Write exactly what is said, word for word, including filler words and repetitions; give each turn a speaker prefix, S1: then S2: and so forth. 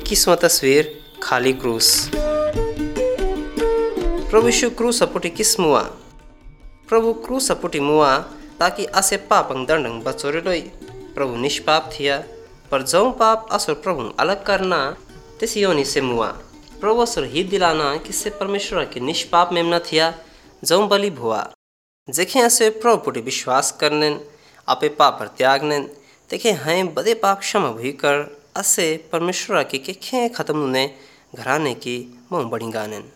S1: इक्कीसवां तस्वीर खाली क्रूस। प्रभु यीशु क्रूस सपुटी किस मुआ। प्रभु क्रूस सपुटी मुआ ताकि आसे पापंग दंडंग बचोरेलोई। प्रभु निष्पाप थिया पर जौं पाप असुर प्रभु अलग करना तिस योनि से मुआ। प्रभु असुर हित दिलाना किससे परमेश्वर के निष्पाप मेमना थिया जौं बलि भुआ। जेखे असे प्रभु पुटी विश्वास करनेन आपे पाप पर त्यागनेन देखे हैं बदे पाप क्षमा भई कर असे परमेश्वर के के खे खत्म ने घराने की मोह बड़ी गानेन।